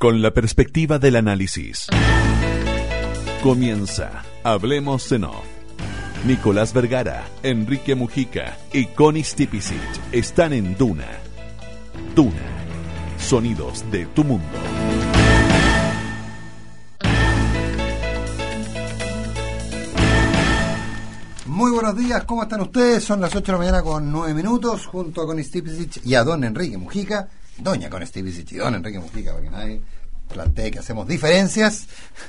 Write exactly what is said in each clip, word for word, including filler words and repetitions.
con la perspectiva del análisis. Comienza Hablemos en Off. Nicolás Vergara, Enrique Mujica y Connie Stipicic están en Duna. Duna. Sonidos de tu mundo. Muy buenos días, ¿cómo están ustedes? Son las ocho de la mañana con nueve minutos, junto a Connie Stipicic y a don Enrique Mujica. Doña Connie Stipicic y don Enrique Mujica, para que nadie plantee que hacemos diferencias.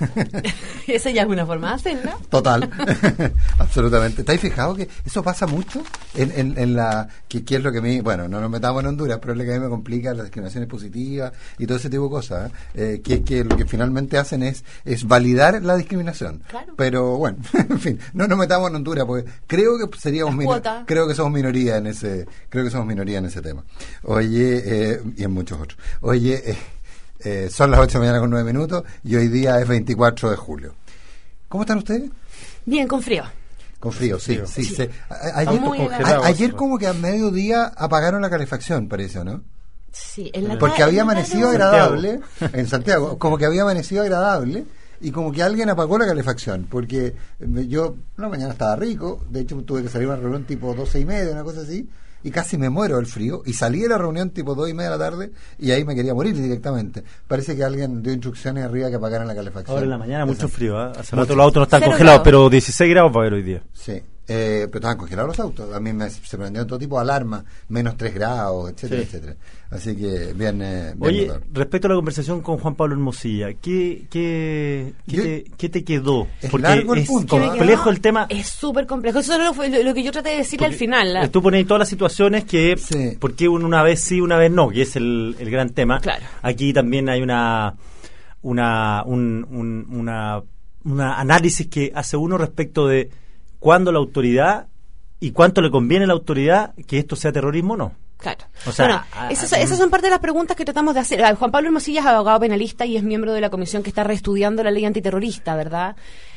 Esa ya es una forma de hacerlo. Total, absolutamente. ¿Estáis fijados que eso pasa mucho en, en, en la... Que, que es lo que a mí... Bueno, no nos metamos en Honduras, pero es lo que a mí me complica, las discriminaciones positivas y todo ese tipo de cosas, ¿eh? Eh, que es que lo que finalmente hacen es, es validar la discriminación. Claro. Pero bueno, en fin, no nos metamos en Honduras, porque creo que seríamos... Minor, creo que somos minoría en ese... Creo que somos minoría en ese tema. Oye, eh, y en muchos otros. Oye... Eh, Eh, son las ocho de la mañana con nueve minutos y hoy día es veinticuatro de julio. ¿Cómo están ustedes? Bien, con frío. Con frío, sí. frío. sí, sí. sí. A, ayer, a, ayer como que a mediodía apagaron la calefacción, parece, ¿no? Sí. En la Porque ca- había en amanecido agradable, en Santiago, como que había amanecido agradable y como que alguien apagó la calefacción, porque yo, la mañana estaba rico, de hecho tuve que salir a una reunión tipo doce y media, una cosa así, y casi me muero del frío, y salí de la reunión tipo dos y media de la tarde y ahí me quería morir directamente. Parece que alguien dio instrucciones arriba que apagaran la calefacción. Ahora en la mañana mucho frío, ¿eh? Hace mucho. rato los autos no están Cero congelados, grados. pero dieciséis grados va a haber hoy día. Sí, eh, pero estaban congelados los autos. A mí me, se prendieron todo tipo de alarmas, menos tres grados, etcétera, sí. etcétera. Así que bien, eh, bien Oye, notable. respecto a la conversación con Juan Pablo Hermosilla, ¿qué, qué, qué, Yo, te, ¿qué te quedó? Es Porque largo el es punto, complejo el tema. Es súper complejo. Eso es lo, lo, lo que yo traté de decirle al final. La... Tú pones todas las situaciones que, sí. ¿por qué una vez sí, una vez no? Que es el, el gran tema. Claro. Aquí también hay una, una, un, un, una, una análisis que hace uno respecto de cuándo la autoridad y cuánto le conviene a la autoridad que esto sea terrorismo o no. Claro. O sea, bueno, a, a, esas, esas son parte de las preguntas que tratamos de hacer. Juan Pablo Hermosilla es abogado penalista y es miembro de la comisión que está reestudiando la ley antiterrorista, ¿verdad?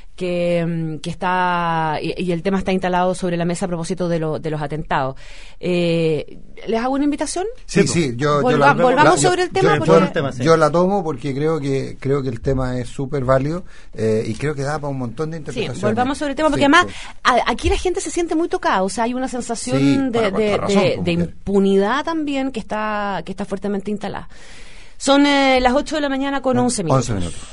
Que, que está y, y el tema está instalado sobre la mesa a propósito de, lo, de los atentados. Eh, ¿Les hago una invitación? Sí, sí, yo, Volva, yo la, volvamos la, sobre yo, el tema. Yo, porque... yo, el tema sí. yo la tomo porque creo que creo que el tema es súper válido eh, y creo que da para un montón de interpretaciones. Sí, volvamos sobre el tema porque sí, además sí. A, aquí la gente se siente muy tocada, o sea, hay una sensación sí, de, de, razón, de, de impunidad también que está que está fuertemente instalada. Son eh, las ocho de la mañana con once minutos. once minutos.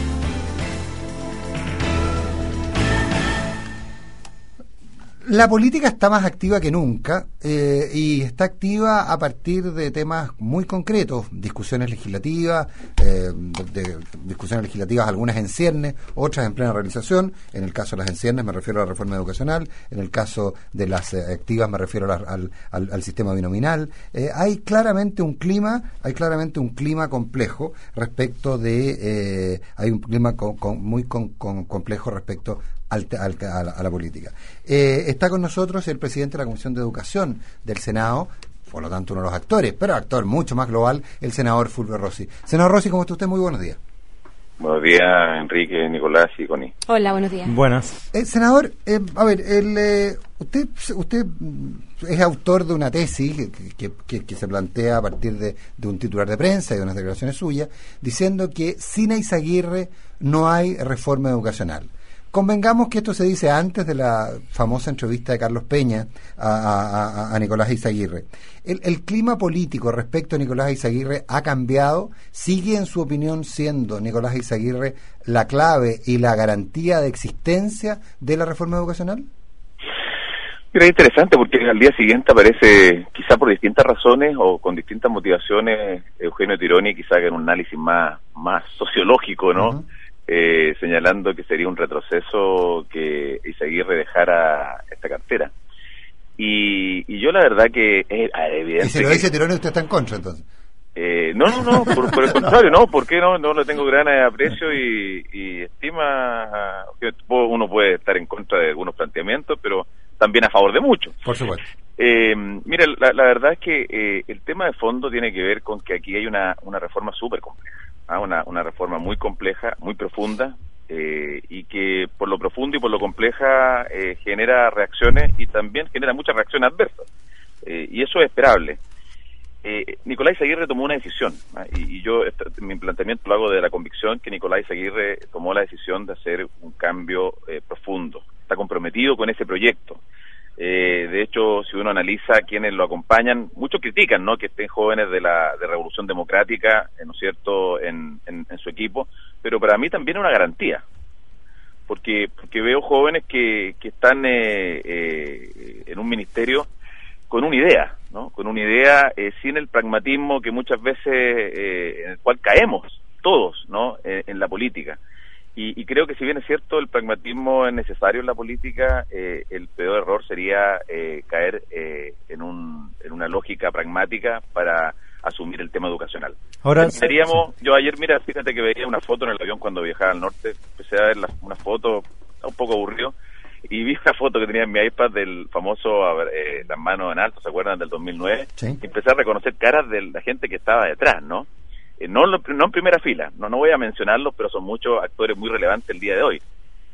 La política está más activa que nunca eh, y está activa a partir de temas muy concretos, discusiones legislativas, eh, de, de discusiones legislativas, algunas en ciernes, otras en plena realización. En el caso de las en ciernes me refiero a la reforma educacional, en el caso de las eh, activas me refiero a la, al, al, al sistema binominal. Eh, hay claramente un clima, hay claramente un clima complejo respecto de, eh, hay un clima con, con, muy con, con complejo respecto Al, al, a, la, a la política. Eh, está con nosotros el presidente de la Comisión de Educación del Senado, por lo tanto uno de los actores, pero actor mucho más global, el senador Fulvio Rossi. Senador Rossi, ¿cómo está usted? Muy buenos días. Buenos días, Enrique, Nicolás y Connie. Hola, buenos días. Buenas. Eh, senador, eh, a ver, el, eh, usted usted es autor de una tesis que, que, que, que se plantea a partir de, de un titular de prensa y de unas declaraciones suyas, diciendo que sin Eizaguirre no hay reforma educacional. Convengamos que esto se dice antes de la famosa entrevista de Carlos Peña a, a, a Nicolás Eizaguirre. El, el clima político respecto a Nicolás Eizaguirre ha cambiado. ¿Sigue, en su opinión, siendo Nicolás Eizaguirre la clave y la garantía de existencia de la reforma educacional? Era interesante porque al día siguiente aparece, quizá por distintas razones o con distintas motivaciones, Eugenio Tironi, quizá que en un análisis más, más sociológico, ¿no? Uh-huh. Eh, señalando que sería un retroceso que Eizaguirre dejara esta cartera. Y, y yo la verdad que es evidente. ¿Y si lo dice Tironi usted está en contra entonces? Eh, no, no, no, por, por el contrario, no, porque no, no le tengo gran aprecio y, y estima, que uno puede estar en contra de algunos planteamientos, pero también a favor de muchos. Por supuesto. Eh, mira, la, la verdad es que eh, el tema de fondo tiene que ver con que aquí hay una, una reforma súper compleja. ¿ah? Una, una reforma muy compleja, muy profunda, eh, y que por lo profundo y por lo compleja eh, genera reacciones y también genera muchas reacciones adversas, eh, y eso es esperable. eh, Nicolás Izaguirre tomó una decisión, ¿ah? y, y yo, este, mi planteamiento lo hago de la convicción que Nicolás Izaguirre tomó la decisión de hacer un cambio eh, profundo, está comprometido con ese proyecto. Eh, de hecho, si uno analiza quienes lo acompañan, muchos critican, ¿no?, que estén jóvenes de la de Revolución Democrática, eh, ¿no es cierto?, en, en, en su equipo, pero para mí también es una garantía, porque porque veo jóvenes que, que están eh, eh, en un ministerio con una idea, ¿no?, con una idea eh, sin el pragmatismo que muchas veces eh, en el cual caemos todos, ¿no?, eh, en la política. Y, y creo que si bien es cierto el pragmatismo es necesario en la política, eh, el peor error sería eh, caer eh, en, un, en una lógica pragmática para asumir el tema educacional. Ahora seríamos, yo ayer, mira, fíjate que veía una foto en el avión cuando viajaba al norte, empecé a ver la, una foto, un poco aburrido, y vi una foto que tenía en mi iPad del famoso a ver, eh, Las manos en alto, ¿se acuerdan? Del dos mil nueve, sí. Y empecé a reconocer caras de la gente que estaba detrás, ¿no? Eh, no, no en primera fila, no no voy a mencionarlos, pero son muchos actores muy relevantes el día de hoy.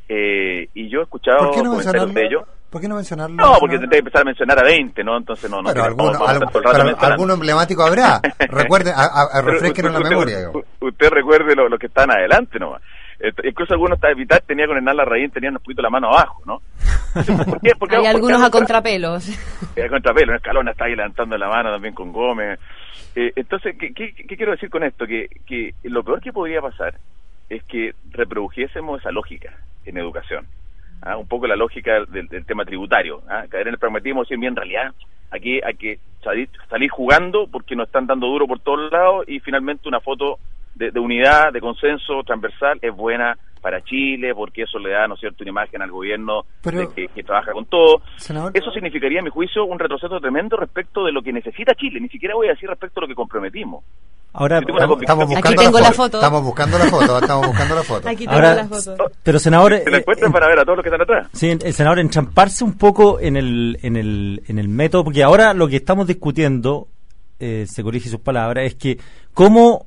Eh, y yo he escuchado ¿Por qué no comentarios de ellos. ¿Por qué no mencionarlo? No, porque tendré que empezar a mencionar a veinte, ¿no? Entonces no... no pero alguno, alguno, algo, pero alguno emblemático habrá. Recuerden, a, a, a refresquen la memoria. Usted, usted recuerde lo, lo que están adelante nomás. Eh, incluso algunos hasta evitar tenía con Hernán Larraín, tenían un poquito la mano abajo, ¿no? ¿Por qué? Porque, hay porque algunos a, a contrapelos. A contrapelos, Escalona está ahí levantando la mano también con Gómez. Eh, entonces, ¿qué, qué, ¿qué quiero decir con esto? Que, que lo peor que podría pasar es que reprodujésemos esa lógica en educación. ¿Ah? Un poco la lógica del, del tema tributario, ¿ah? Caer en el pragmatismo, decir, bien, en realidad aquí hay que salir, salir jugando porque nos están dando duro por todos lados y finalmente una foto de, de unidad, de consenso transversal es buena para Chile porque eso le da, ¿no es cierto?, una imagen al gobierno pero, de que, que trabaja con todo. Senador, eso significaría, a mi juicio, un retroceso tremendo respecto de lo que necesita Chile, ni siquiera voy a decir respecto a lo que comprometimos. Ahora estamos, estamos buscando aquí tengo la, la foto. foto. Estamos buscando la foto, estamos buscando la foto. Aquí tengo Ahora, la foto. Pero senador, se la encuentran eh, para ver a todos los que están atrás. Sí, el senador, enchamparse un poco en el en el en el método, porque ahora lo que estamos discutiendo, eh, se corrige sus palabras, es que cómo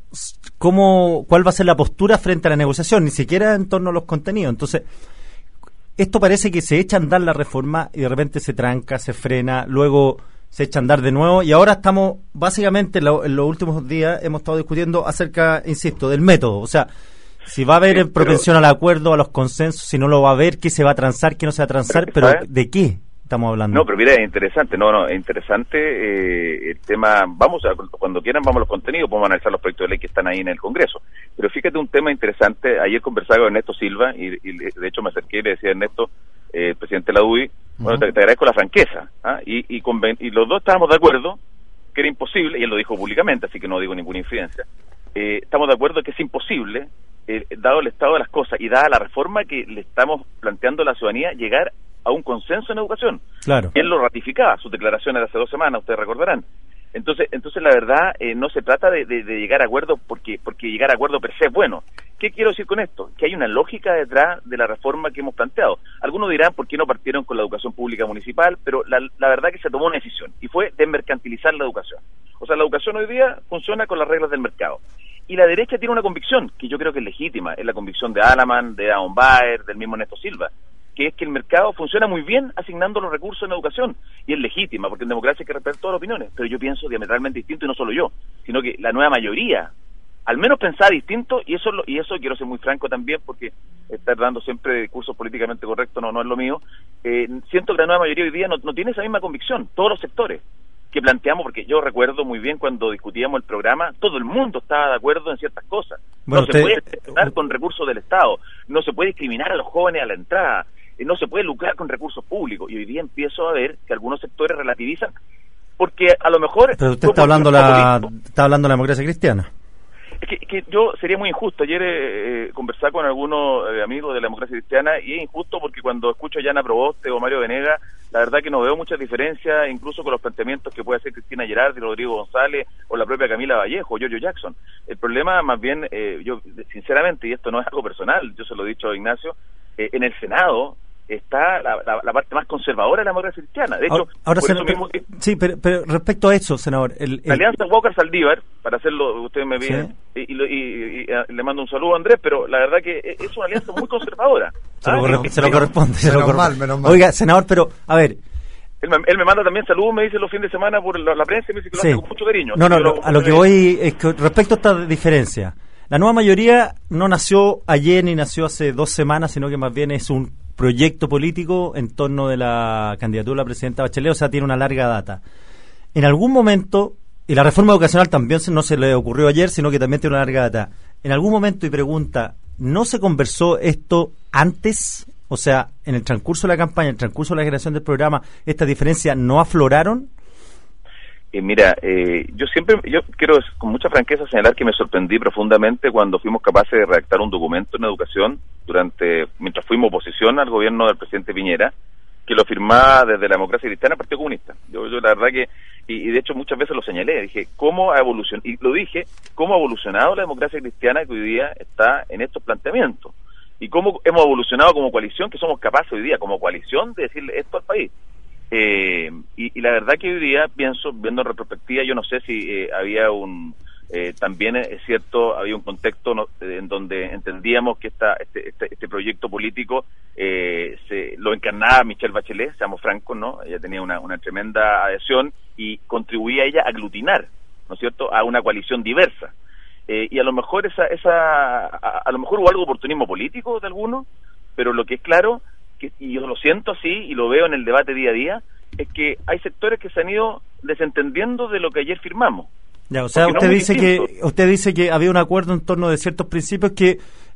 cómo cuál va a ser la postura frente a la negociación, ni siquiera en torno a los contenidos. Entonces, esto parece que se echa a andar la reforma y de repente se tranca, se frena, luego se echa a andar de nuevo y ahora estamos, básicamente en, lo, en los últimos días hemos estado discutiendo acerca, insisto, del método, o sea, si va a haber sí, propensión pero, al acuerdo, a los consensos, si no lo va a haber, qué se va a transar, qué no se va a transar, pero, pero ¿de qué estamos hablando? No, pero mira, es interesante, no, no, es interesante eh, el tema, vamos a, cuando quieran vamos a los contenidos, podemos analizar los proyectos de ley que están ahí en el Congreso, pero fíjate un tema interesante, ayer conversaba con Ernesto Silva y, y de hecho me acerqué y le decía a Ernesto, eh, presidente de la U D I, bueno, te, te agradezco la franqueza, ¿ah? y, y, conven, y los dos estábamos de acuerdo que era imposible, y él lo dijo públicamente, así que no digo ninguna infidencia, eh, estamos de acuerdo que es imposible, eh, dado el estado de las cosas y dada la reforma que le estamos planteando a la ciudadanía, llegar a un consenso en educación. Claro. Y él lo ratificaba, sus declaraciones de hace dos semanas, ustedes recordarán. Entonces, entonces la verdad, eh, no se trata de, de, de llegar a acuerdo porque, porque llegar a acuerdo per se es bueno. ¿Qué quiero decir con esto? Que hay una lógica detrás de la reforma que hemos planteado. Algunos dirán por qué no partieron con la educación pública municipal, pero la, la verdad es que se tomó una decisión y fue desmercantilizar la educación. O sea, la educación hoy día funciona con las reglas del mercado. Y la derecha tiene una convicción, que yo creo que es legítima, es la convicción de Alaman, de Aaron Baer, del mismo Ernesto Silva, que es que el mercado funciona muy bien asignando los recursos en educación, y es legítima, porque en democracia hay que respetar todas las opiniones, pero yo pienso diametralmente distinto, y no solo yo, sino que la nueva mayoría, al menos pensaba distinto, y eso y eso quiero ser muy franco también, porque estar dando siempre discursos políticamente correctos no, no es lo mío, eh, siento que la nueva mayoría hoy día no, no tiene esa misma convicción, todos los sectores que planteamos, porque yo recuerdo muy bien cuando discutíamos el programa, todo el mundo estaba de acuerdo en ciertas cosas, bueno, no usted... se puede gestionar con recursos del Estado, no se puede discriminar a los jóvenes a la entrada, no se puede lucrar con recursos públicos, y hoy día empiezo a ver que algunos sectores relativizan, porque a lo mejor... Pero usted está hablando la está hablando la democracia cristiana. Es que, que yo sería muy injusto, ayer eh, conversaba con algunos eh, amigos de la democracia cristiana, y es injusto porque cuando escucho a Yana Proboste o Mario Venegas, la verdad que no veo muchas diferencias, incluso con los planteamientos que puede hacer Cristina Gerardi, Rodrigo González, o la propia Camila Vallejo, o Giorgio Jackson. El problema más bien, eh, yo sinceramente, y esto no es algo personal, yo se lo he dicho a Ignacio, eh, en el Senado está la, la, la parte más conservadora de la democracia cristiana. De hecho, ahora, ahora por senador, eso mismo, pero, sí, pero, pero respecto a eso, senador, el, el... la alianza Walker-Saldívar, para hacerlo, ustedes me piden, ¿sí? y, y, y, y, y le mando un saludo a Andrés, pero la verdad que es una alianza muy conservadora. Se, ¿ah? lo, corre, se lo corresponde. Se menos lo corre... mal, menos mal. Oiga, senador, pero, a ver, Él me, él me manda también saludos, me dice los fines de semana por la, la prensa y me dice que lo sí. hace con mucho cariño. No, no, lo, lo, a lo que voy es que respecto a esta diferencia, la nueva mayoría no nació ayer ni nació hace dos semanas, sino que más bien es un proyecto político en torno de la candidatura a la presidenta Bachelet, o sea, tiene una larga data. En algún momento, y la reforma educacional también no se le ocurrió ayer, sino que también tiene una larga data, en algún momento, y pregunta, ¿no se conversó esto antes? O sea, en el transcurso de la campaña, en el transcurso de la generación del programa, ¿estas diferencias no afloraron? Eh, mira, eh, yo siempre, yo quiero con mucha franqueza señalar que me sorprendí profundamente cuando fuimos capaces de redactar un documento en educación durante, mientras fuimos oposición al gobierno del presidente Piñera, que lo firmaba desde la Democracia Cristiana el Partido Comunista. Yo, yo la verdad que, y, y de hecho muchas veces lo señalé, dije, ¿cómo ha evolucionado? Y lo dije, ¿cómo ha evolucionado la democracia cristiana que hoy día está en estos planteamientos? Y cómo hemos evolucionado como coalición, que somos capaces hoy día, como coalición, de decirle esto al país. Eh, y, y la verdad que hoy día, pienso, viendo en retrospectiva, yo no sé si eh, había un... Eh, también es cierto, había un contexto no, en donde entendíamos que esta, este, este, este proyecto político eh, se lo encarnaba Michelle Bachelet, seamos francos, ¿no? Ella tenía una, una tremenda adhesión y contribuía ella a aglutinar, ¿no es cierto?, a una coalición diversa. Eh, y a lo mejor esa, esa a, a lo mejor hubo algo de oportunismo político de algunos, pero lo que es claro, que, y yo lo siento así y lo veo en el debate día a día, es que hay sectores que se han ido desentendiendo de lo que ayer firmamos. Ya, o sea, usted no dice distinto. que usted dice que había un acuerdo en torno de ciertos principios que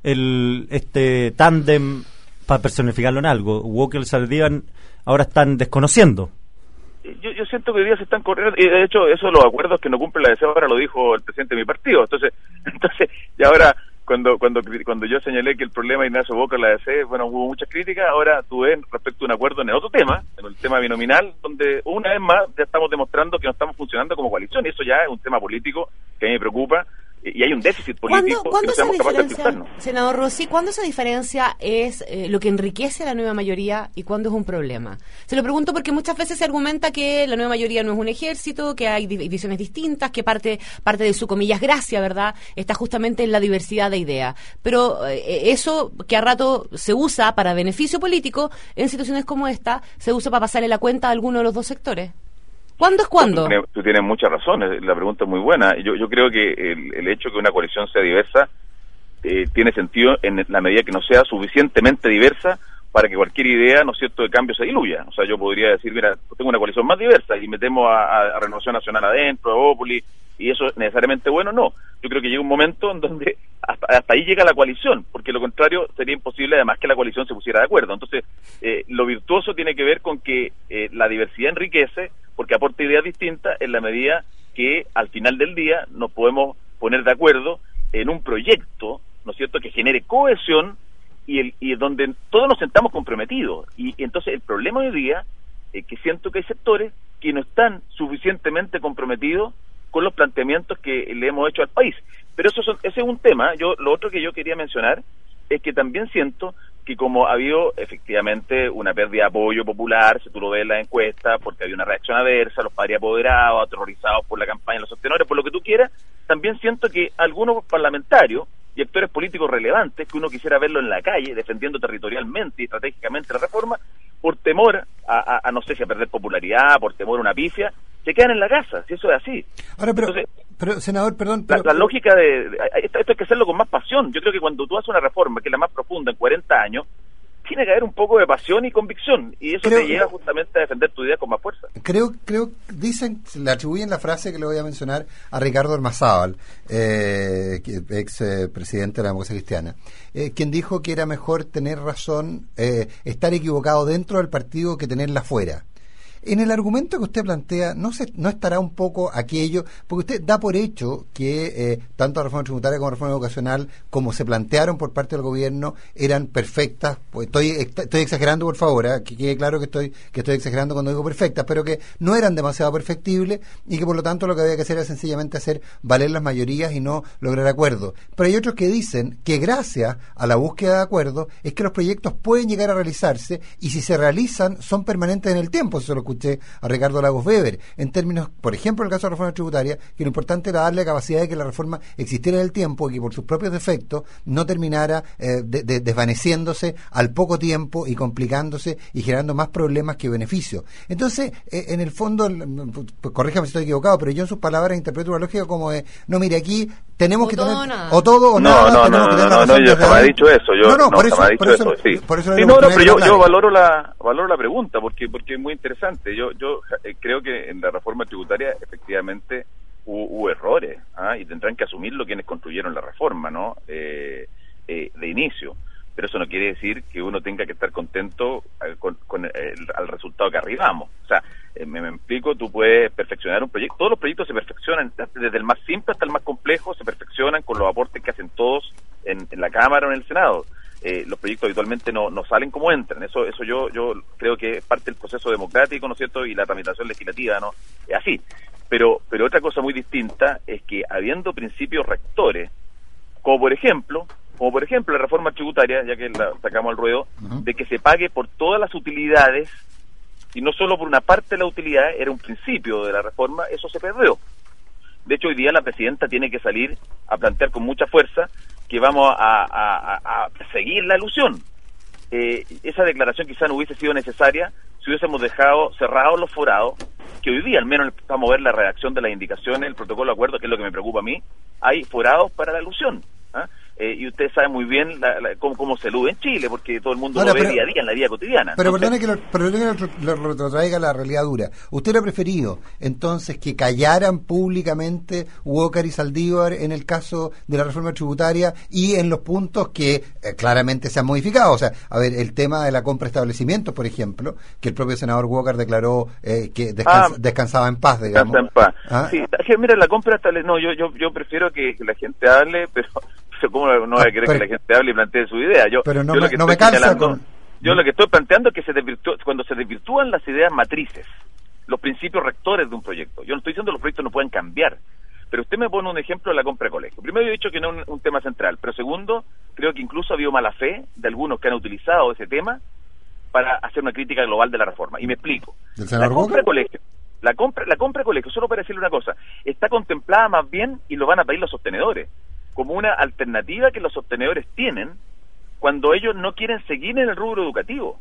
el este tándem, para personificarlo en algo, Walker y Saldívar ahora están desconociendo. Yo, yo siento que hoy día se están corriendo, y de hecho eso de los acuerdos que no cumplen la deseo ahora lo dijo el presidente de mi partido, entonces entonces y ahora cuando cuando cuando yo señalé que el problema de Ignacio Boca la D C, bueno, hubo muchas críticas, ahora tuve respecto a un acuerdo en el otro tema, en el tema binominal, donde una vez más ya estamos demostrando que no estamos funcionando como coalición, y eso ya es un tema político que a mí me preocupa, y hay un déficit político ¿Cuándo, ¿cuándo que no seamos capaces de diferencia, ajustarnos. senador Rossi, ¿cuándo esa diferencia es eh, lo que enriquece a la nueva mayoría y cuándo es un problema? Se lo pregunto porque muchas veces se argumenta que la nueva mayoría no es un ejército, que hay visiones distintas, que parte parte de su, comillas, gracia, ¿verdad?, está justamente en la diversidad de ideas. Pero eh, eso que a rato se usa para beneficio político, en situaciones como esta, se usa para pasarle la cuenta a alguno de los dos sectores. ¿Cuándo es cuándo? Tú tienes, tú tienes muchas razones, la pregunta es muy buena. Yo, yo creo que el, el hecho que una coalición sea diversa eh, tiene sentido en la medida que no sea suficientemente diversa para que cualquier idea, ¿no es cierto?, de cambio se diluya. O sea, yo podría decir, mira, tengo una coalición más diversa y metemos a, a, a Renovación Nacional adentro, a Ópoli, y eso es necesariamente bueno. No, yo creo que llega un momento en donde hasta, hasta ahí llega la coalición, porque lo contrario sería imposible además que la coalición se pusiera de acuerdo. Entonces, eh, lo virtuoso tiene que ver con que eh, la diversidad enriquece, porque aporta ideas distintas en la medida que al final del día nos podemos poner de acuerdo en un proyecto, ¿no es cierto?, que genere cohesión y, el, y donde todos nos sentamos comprometidos. Y, y entonces el problema hoy día es que siento que hay sectores que no están suficientemente comprometidos con los planteamientos que le hemos hecho al país. Pero eso son, ese es un tema. Yo lo otro que yo quería mencionar es que también siento que como ha habido efectivamente una pérdida de apoyo popular, si tú lo ves en las encuestas, porque había una reacción adversa, los padres apoderados, aterrorizados por la campaña de los sostenedores, por lo que tú quieras, también siento que algunos parlamentarios y actores políticos relevantes, que uno quisiera verlo en la calle, defendiendo territorialmente y estratégicamente la reforma, por temor a, a, a no sé si a perder popularidad, por temor a una pifia, se quedan en la casa, si eso es así. Ahora, pero, Entonces, pero senador, perdón. Pero, la, la lógica de, de esto, esto hay que hacerlo con más pasión. Yo creo que cuando tú haces una reforma que es la más profunda en cuarenta años, tiene que haber un poco de pasión y convicción, y eso creo, te lleva justamente a defender tu idea con más fuerza. Creo, creo, dicen, le atribuyen la frase que le voy a mencionar a Ricardo Ormazábal, eh, ex eh, presidente de la Democracia Cristiana, eh, quien dijo que era mejor tener razón, eh, estar equivocado dentro del partido que tenerla fuera. En el argumento que usted plantea, ¿no se, no estará un poco aquello? Porque usted da por hecho que eh, tanto la reforma tributaria como la reforma educacional, como se plantearon por parte del gobierno, eran perfectas. Pues estoy estoy exagerando, por favor, ¿eh? Que quede claro que estoy que estoy exagerando cuando digo perfectas, pero que no eran demasiado perfectibles y que por lo tanto lo que había que hacer era sencillamente hacer valer las mayorías y no lograr acuerdos. Pero hay otros que dicen que gracias a la búsqueda de acuerdos es que los proyectos pueden llegar a realizarse y si se realizan son permanentes en el tiempo. Eso lo escuché escuché a Ricardo Lagos Weber, en términos, por ejemplo, en el caso de la reforma tributaria, que lo importante era darle capacidad de que la reforma existiera en el tiempo y que por sus propios defectos no terminara eh, de, de, desvaneciéndose al poco tiempo y complicándose y generando más problemas que beneficios. Entonces, eh, en el fondo, pues, corríjame si estoy equivocado, pero yo en sus palabras interpreto una lógica como de, no, mire, aquí tenemos o que todo tener o nada. o todo o no, nada, no, tenemos no, que tener no, la no, razón yo desde jamás he ahí. dicho eso, yo no, no, no, por eso, jamás he dicho por eso, eso, sí. por eso Sí, la no, no, oportunidad pero yo, de yo hablar. valoro la valoro la pregunta porque porque es muy interesante. Yo yo eh, creo que en la reforma tributaria efectivamente hubo, hubo errores, ¿ah? Y tendrán que asumirlo quienes construyeron la reforma, ¿no? Eh, eh, de inicio. Pero eso no quiere decir que uno tenga que estar contento eh, con, con el, el resultado que arribamos. O sea, eh, me, me explico, tú puedes perfeccionar un proyecto, todos los proyectos se perfeccionan, desde el más simple hasta el más complejo, se perfeccionan con los aportes que hacen todos en, en la Cámara o en el Senado. Eh, los proyectos habitualmente no, no salen como entran, eso eso yo yo creo que es parte del proceso democrático, ¿no es cierto?, y la tramitación legislativa, ¿no? Es así. Pero, pero otra cosa muy distinta es que habiendo principios rectores, como por ejemplo, como por ejemplo la reforma tributaria, ya que la sacamos al ruedo, uh-huh. de que se pague por todas las utilidades y no solo por una parte de la utilidad, era un principio de la reforma, eso se perdió. De hecho, hoy día la presidenta tiene que salir a plantear con mucha fuerza que vamos a, a, a, a seguir la alusión. Eh, esa declaración quizá no hubiese sido necesaria si hubiésemos dejado cerrados los forados, que hoy día al menos vamos a ver la redacción de las indicaciones, el protocolo de acuerdo, que es lo que me preocupa a mí, hay forados para la alusión. ¿Ah? Eh, y usted sabe muy bien la, la, cómo, cómo se elude en Chile, porque todo el mundo Ahora, lo ve pero, día a día, en la vida cotidiana. Pero entonces, perdone que lo, perdone que lo, lo retrotraiga la realidad dura. ¿Usted lo ha preferido, entonces, que callaran públicamente Walker y Saldívar en el caso de la reforma tributaria y en los puntos que eh, claramente se han modificado? O sea, a ver, el tema de la compra de establecimientos, por ejemplo, que el propio senador Walker declaró eh, que descansa, ah, descansaba en paz, digamos. Descansa en paz. ¿Ah? Sí, mira, la compra estable, no, yo, yo, yo prefiero que, que la gente hable, pero... ¿Cómo no voy a querer pero, que la gente hable y plantee su idea? Yo, pero no yo me, lo que no estoy me calza con... Yo lo que estoy planteando es que se desvirtúa, cuando se desvirtúan las ideas matrices, los principios rectores de un proyecto. Yo no estoy diciendo que los proyectos no pueden cambiar, pero usted me pone un ejemplo de la compra de colegio. Primero, yo he dicho que no es un, un tema central, pero segundo, creo que incluso ha habido mala fe de algunos que han utilizado ese tema para hacer una crítica global de la reforma. Y me explico. La compra de colegio, la compra, la compra de colegio, solo para decirle una cosa, está contemplada más bien, y lo van a pedir los sostenedores, como una alternativa que los sostenedores tienen cuando ellos no quieren seguir en el rubro educativo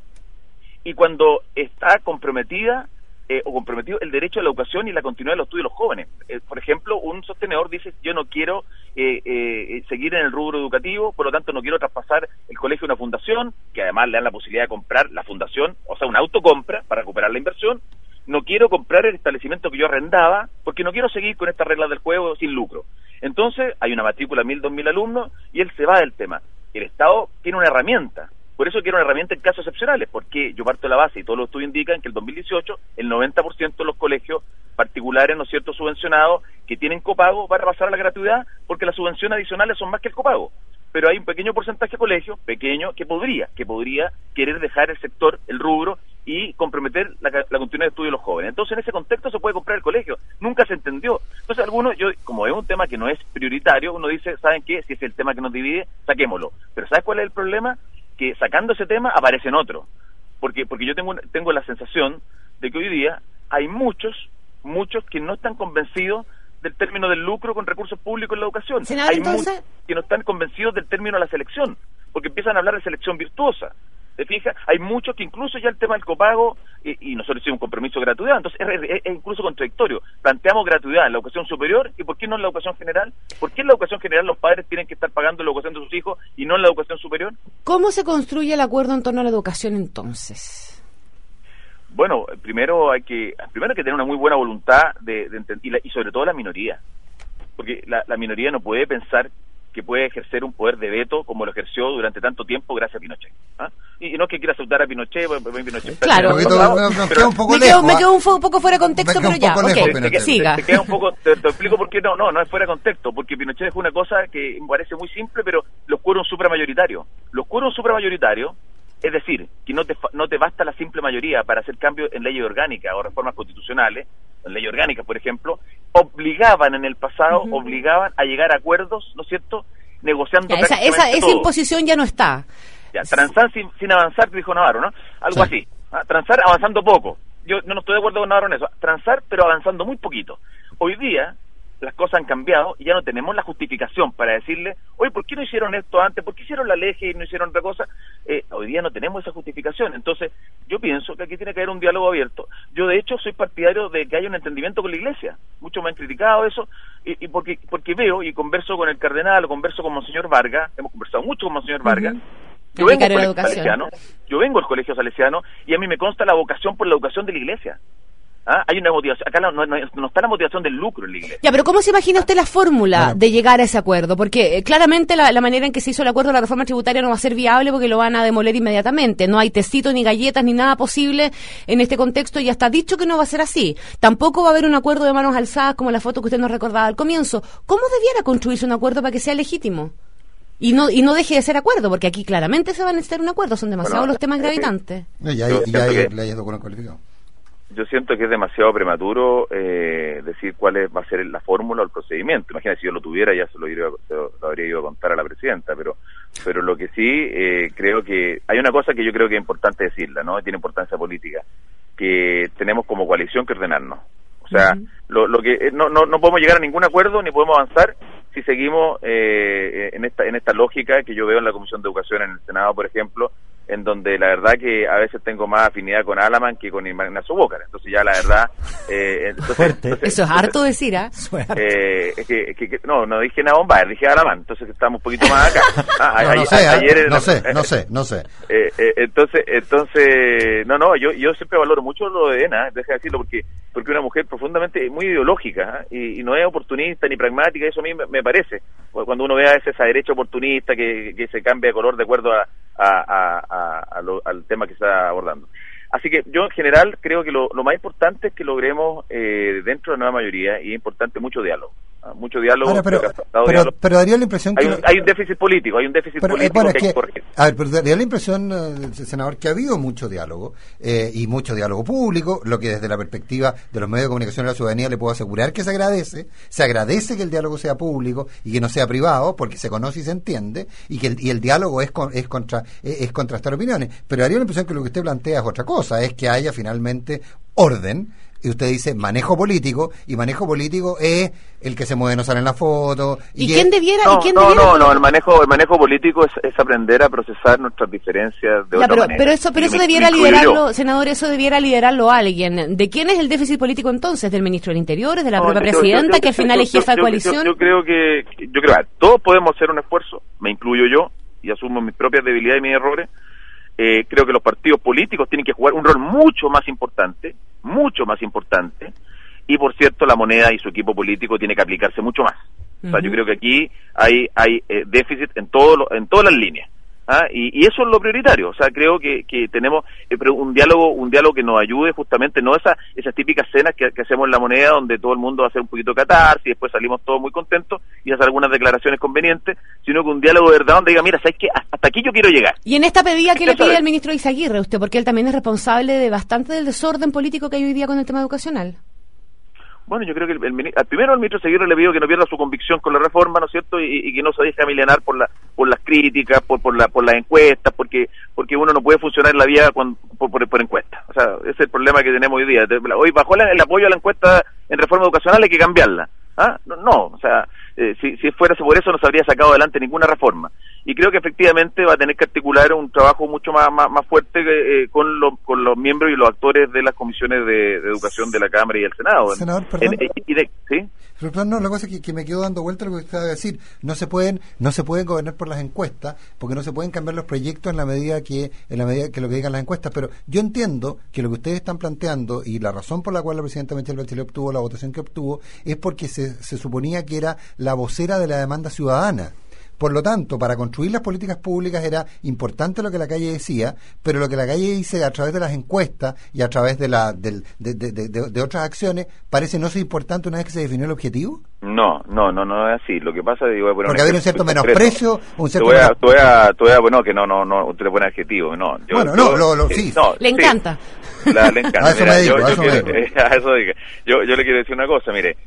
y cuando está comprometida eh, o comprometido el derecho a la educación y la continuidad de los estudios de los jóvenes. Eh, por ejemplo, un sostenedor dice, yo no quiero eh, eh, seguir en el rubro educativo, por lo tanto no quiero traspasar el colegio a una fundación, que además le dan la posibilidad de comprar la fundación, o sea, una autocompra para recuperar la inversión. No quiero comprar el establecimiento que yo arrendaba porque no quiero seguir con estas reglas del juego sin lucro. Entonces, hay una matrícula mil, dos mil alumnos y él se va del tema. El Estado tiene una herramienta. Por eso quiere una herramienta en casos excepcionales, porque yo parto de la base y todos los estudios indican que el dos mil dieciocho el noventa por ciento de los colegios particulares, ¿no es cierto?, subvencionados, que tienen copago, van a pasar a la gratuidad porque las subvenciones adicionales son más que el copago. Pero hay un pequeño porcentaje de colegios, pequeño, que podría, que podría querer dejar el sector, el rubro, y comprometer la, la continuidad de estudio de los jóvenes. Entonces, en ese contexto se puede comprar el colegio. Nunca se entendió. Entonces, algunos, yo como es un tema que no es prioritario, uno dice, ¿saben qué? Si es el tema que nos divide, saquémoslo. Pero ¿sabes cuál es el problema? Que sacando ese tema aparecen otros. Porque porque yo tengo tengo la sensación de que hoy día hay muchos, muchos que no están convencidos del término del lucro con recursos públicos en la educación. Senador, hay entonces... muchos que no están convencidos del término de la selección, porque empiezan a hablar de selección virtuosa. ¿Te fijas? Hay muchos que incluso ya el tema del copago, y, y nosotros hicimos un compromiso de gratuidad, entonces es, es, es incluso contradictorio. Planteamos gratuidad en la educación superior, ¿y por qué no en la educación general? ¿Por qué en la educación general los padres tienen que estar pagando la educación de sus hijos y no en la educación superior? ¿Cómo se construye el acuerdo en torno a la educación entonces? Bueno, primero hay que primero hay que tener una muy buena voluntad de, de y, la, y sobre todo la minoría, porque la, la minoría no puede pensar que puede ejercer un poder de veto como lo ejerció durante tanto tiempo gracias a Pinochet. ¿Ah? Y, y no es que quiera saltar a Pinochet, Pinochet claro, pero, todo, pero, me, queda un poco me, lejos, quedo, me quedo un poco fuera de contexto, pero ya, lejos, okay. te, te, siga. Te, te queda un poco, te, te explico por qué no, no, no es fuera de contexto, porque Pinochet dejó una cosa que me parece muy simple, pero los quórums supramayoritarios. Los quórums supramayoritarios, es decir, que no te no te basta la simple mayoría para hacer cambios en leyes orgánicas o reformas constitucionales, en leyes orgánicas, por ejemplo, obligaban en el pasado, uh-huh. obligaban a llegar a acuerdos, ¿no es cierto?, negociando ya, esa, esa, esa imposición ya no está. Ya, transar sin, sin avanzar, dijo Navarro, ¿no? Algo sí. así. ¿Ah? Transar avanzando poco. yo no estoy de acuerdo con Navarro en eso, transar pero avanzando muy poquito. Hoy día las cosas han cambiado y ya no tenemos la justificación para decirle, oye, ¿por qué no hicieron esto antes? ¿Por qué hicieron la ley y no hicieron otra cosa? Eh, hoy día no tenemos esa justificación. Entonces, yo pienso que aquí tiene que haber un diálogo abierto. Yo, de hecho, soy partidario de que haya un entendimiento con la Iglesia. Muchos me han criticado eso, y, y porque porque veo y converso con el cardenal, o converso con Monseñor Vargas, hemos conversado mucho con Monseñor Vargas. Uh-huh. Yo vengo, del colegio salesiano, yo vengo del colegio salesiano y a mí me consta la vocación por la educación de la Iglesia. ¿Ah? Hay una motivación, acá no, no, no está la motivación del lucro en la Iglesia. Ya, pero ¿cómo se imagina usted la fórmula bueno. de llegar a ese acuerdo? Porque eh, claramente la, la manera en que se hizo el acuerdo de la reforma tributaria no va a ser viable porque lo van a demoler inmediatamente. No hay tecito, ni galletas, ni nada posible en este contexto, y ya está dicho que no va a ser así. Tampoco va a haber un acuerdo de manos alzadas como la foto que usted nos recordaba al comienzo. ¿Cómo debiera construirse un acuerdo para que sea legítimo? Y no y no deje de ser acuerdo, porque aquí claramente se va a necesitar un acuerdo, son demasiados bueno, los temas gravitantes. No, ya hay, ya hay leyes de acuerdo cualificado. Yo siento que es demasiado prematuro eh, decir cuál es, va a ser la fórmula o el procedimiento. Imagínate, si yo lo tuviera ya se lo, iría, se lo, lo habría ido a contar a la presidenta, pero pero lo que sí eh, creo que hay una cosa que yo creo que es importante decirla, ¿no? Tiene importancia política, que tenemos como coalición que ordenarnos. O sea, uh-huh. lo, lo que no, no no podemos llegar a ningún acuerdo ni podemos avanzar si seguimos eh, en esta en esta lógica que yo veo en la Comisión de Educación en el Senado, por ejemplo, en donde la verdad que a veces tengo más afinidad con Alaman que con Ignacio Bócar. Entonces ya la verdad... Eh, entonces, entonces, Eso es harto decir, ¿ah? ¿eh? eh es que, que, que, no, no dije nada bomba, dije Alaman, entonces estamos un poquito más acá. Ah, no, a, no, a, sé, ayer no, sé, no sé, no sé, no eh, sé. Eh, entonces, entonces, no, no, yo yo siempre valoro mucho lo de Ena, deja de decirlo, porque porque una mujer profundamente muy ideológica, ¿eh? y, y no es oportunista ni pragmática, eso a mí me, me parece. Cuando uno ve a esa derecha oportunista que, que se cambia de color de acuerdo a, a, a, a, a lo, al tema que está abordando. Así que yo en general creo que lo, lo más importante es que logremos eh, dentro de la nueva mayoría, y es importante mucho diálogo. ¿ah? Mucho diálogo. Ahora, pero, pero, diálogo. pero daría la impresión hay que... Un, hay un déficit político, hay un déficit pero, político bueno, que, es hay que que corregir. A ver, pero daría la impresión, eh, senador, que ha habido mucho diálogo, eh, y mucho diálogo público, lo que desde la perspectiva de los medios de comunicación de la ciudadanía le puedo asegurar que se agradece, se agradece que el diálogo sea público y que no sea privado, porque se conoce y se entiende, y que el, y el diálogo es, con, es, contra, es, es contrastar opiniones. Pero daría la impresión que lo que usted plantea es otra cosa, es que haya finalmente orden, y usted dice manejo político, y manejo político es el que se mueve, no sale en la foto. ¿Y, ¿Y quién debiera? No, ¿y quién no, debiera no, no, el manejo, el manejo político es, es aprender a procesar nuestras diferencias de ya, otra pero, manera. Pero eso, pero eso debiera liderarlo, senador, eso debiera liderarlo alguien. ¿De quién es el déficit político entonces? ¿Del ministro del Interior? ¿De la no, propia yo, presidenta, yo, yo, que al final yo, es jefa de coalición? Yo, yo creo que, yo creo que todos podemos hacer un esfuerzo, me incluyo yo, y asumo mis propias debilidades y mis errores. Eh, creo que los partidos políticos tienen que jugar un rol mucho más importante, mucho más importante, y por cierto la moneda y su equipo político tiene que aplicarse mucho más. Uh-huh. O sea, yo creo que aquí hay hay eh, déficit en todo lo, en todas las líneas. ¿Ah? Y, y eso es lo prioritario. O sea, creo que, que tenemos eh, un diálogo un diálogo que nos ayude justamente, no esa, esas típicas cenas que, que hacemos en La Moneda, donde todo el mundo va a hacer un poquito de catarsis y después salimos todos muy contentos y hacer algunas declaraciones convenientes, sino que un diálogo de verdad donde diga, mira, ¿sabes qué? Hasta aquí yo quiero llegar. Y en esta pedida, ¿qué le pide al ministro Izaguirre usted? Porque él también es responsable de bastante del desorden político que hay hoy día con el tema educacional. Bueno, yo creo que el, el, al primero al ministro Izaguirre le pido que no pierda su convicción con la reforma, ¿no es cierto? Y, y que no se deje amilanar por la por las críticas, por por la por las encuestas, porque porque uno no puede funcionar en la vida cuando, por, por, por encuestas. O sea, ese es el problema que tenemos hoy día. Hoy bajó la, el apoyo a la encuesta en reforma educacional, hay que cambiarla. ¿Ah? No, no, o sea, eh, si, si fuera por eso no se habría sacado adelante ninguna reforma. Y creo que efectivamente va a tener que articular un trabajo mucho más más, más fuerte eh, con, lo, con los miembros y los actores de las comisiones de, de educación de la Cámara y del Senado. Senador, perdón. En, y de, ¿sí? Pero no, la cosa es que, que me quedo dando vuelta a lo que usted va a decir. No se pueden no se pueden gobernar por las encuestas, porque no se pueden cambiar los proyectos en la medida que en la medida que lo que digan las encuestas. Pero yo entiendo que lo que ustedes están planteando y la razón por la cual la presidenta Michelle Bachelet obtuvo la votación que obtuvo es porque se, se suponía que era la vocera de la demanda ciudadana. Por lo tanto, para construir las políticas públicas era importante lo que la calle decía, pero lo que la calle dice a través de las encuestas y a través de, la, de, de, de, de, de otras acciones, ¿parece no ser importante una vez que se definió el objetivo? No, no, no, no es así. Lo que pasa es que... Bueno, porque había un cierto menosprecio, un cierto... Te voy a, te voy a, te voy a, bueno, que no, no, no, usted le pone adjetivo, no. Yo, bueno, yo, no, lo, lo, sí. Eh, no, le sí, encanta. La, le encanta. A eso Mira, me digo, yo, a yo eso quiero, me digo. Eh, a eso digo. Yo, yo le quiero decir una cosa, mire,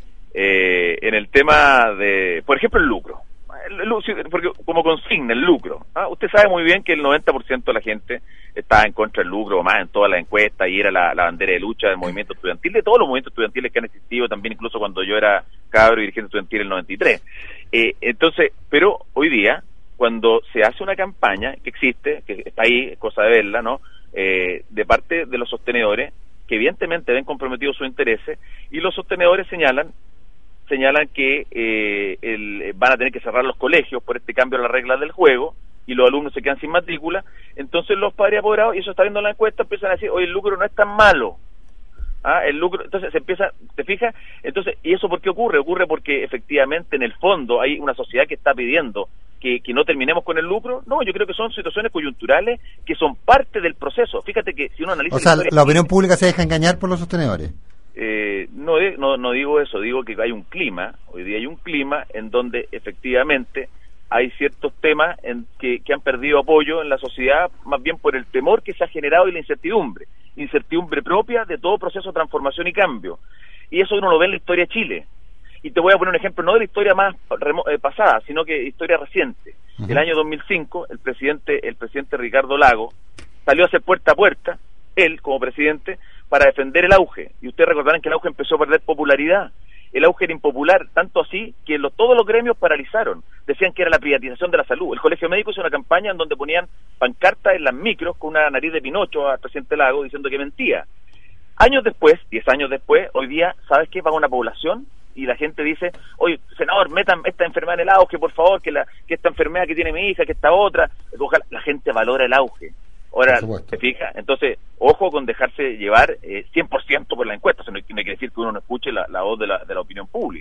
eh, en el tema de, por ejemplo, el lucro. El, porque como consigna el lucro, ¿ah? Usted sabe muy bien que el noventa por ciento de la gente estaba en contra del lucro más en todas las encuestas y era la, la bandera de lucha del movimiento estudiantil, de todos los movimientos estudiantiles que han existido, también incluso cuando yo era cabro y dirigente estudiantil en el noventa y tres. Eh, entonces, pero hoy día, cuando se hace una campaña que existe, que está ahí, es cosa de verla, ¿no? Eh, de parte de los sostenedores, que evidentemente ven comprometidos sus intereses, y los sostenedores señalan señalan que eh, el, van a tener que cerrar los colegios por este cambio a las reglas del juego, y los alumnos se quedan sin matrícula. Entonces los padres apoderados, y eso está viendo en la encuesta, empiezan a decir, oye, el lucro no es tan malo. ¿Ah? El lucro, entonces se empieza, ¿te fijas? Entonces, ¿y eso por qué ocurre? Ocurre porque efectivamente en el fondo hay una sociedad que está pidiendo que, que no terminemos con el lucro. No, yo creo que son situaciones coyunturales que son parte del proceso. Fíjate que si uno analiza... O sea, la, la opinión pública se deja engañar por los sostenedores. Eh, no, no, no digo eso, digo que hay un clima, hoy día hay un clima en donde efectivamente hay ciertos temas en que, que han perdido apoyo en la sociedad, más bien por el temor que se ha generado y la incertidumbre, incertidumbre propia de todo proceso de transformación y cambio. Y eso uno lo ve en la historia de Chile. Y te voy a poner un ejemplo, no de la historia más remo- eh, pasada, sino que historia reciente. Uh-huh. El año dos mil cinco, el presidente, el presidente Ricardo Lagos salió a hacer puerta a puerta, él como presidente, para defender el auge. Y ustedes recordarán que el auge empezó a perder popularidad. El auge era impopular, tanto así que los, todos los gremios paralizaron. Decían que era la privatización de la salud. El Colegio Médico hizo una campaña en donde ponían pancartas en las micros con una nariz de Pinocho al presidente Lagos diciendo que mentía. Años después, diez años después, hoy día, ¿sabes qué? Va una población y la gente dice, oye, senador, metan esta enfermedad en el auge, por favor, que, la, que esta enfermedad que tiene mi hija, que esta otra. Ojalá la gente valora el auge. Ahora, ¿te fijas? Entonces, ojo con dejarse llevar eh, cien por ciento por la encuesta. O sea, no, no quiere decir que uno no escuche la, la voz de la, de la opinión pública.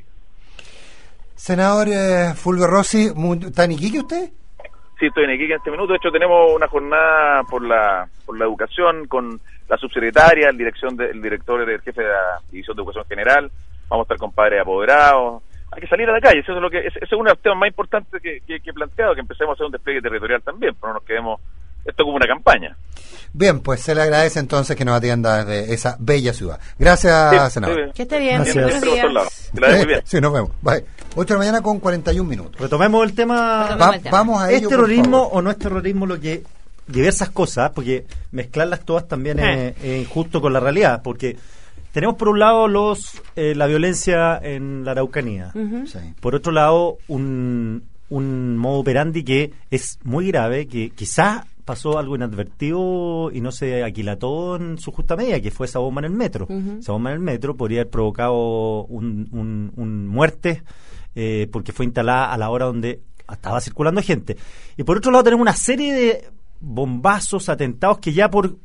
Senador eh, Fulvio Rossi, ¿está en Iquique usted? Sí, estoy en Iquique en este minuto. De hecho, tenemos una jornada por la por la educación con la subsecretaria, el, dirección de, el director, el jefe de la División de Educación General. Vamos a estar con padres apoderados. Hay que salir a la calle. Eso es lo que ese es uno de los temas más importantes que, que, que he planteado, que empecemos a hacer un despliegue territorial también, pero no nos quedemos... Esto como una campaña. Bien, pues se le agradece entonces que nos atienda desde esa bella ciudad. Gracias, sí, senador. Sí, que esté bien. Gracias. Días. Que la dé muy bien. Sí, nos vemos. Bye. ocho de la mañana con cuarenta y un minutos. Retomemos el tema. Retomemos el tema. Vamos a ello. ¿Es terrorismo o no es terrorismo lo que... Diversas cosas, porque mezclarlas todas también eh. es, es injusto con la realidad, porque tenemos por un lado los eh, la violencia en la Araucanía, Uh-huh. Sí. por otro lado un, un modo operandi que es muy grave, que quizás pasó algo inadvertido y no se aquilató en su justa medida, que fue esa bomba en el metro. Uh-huh. Esa bomba en el metro podría haber provocado un, un, un muerte eh, porque fue instalada a la hora donde estaba circulando gente. Y por otro lado tenemos una serie de bombazos, atentados que ya por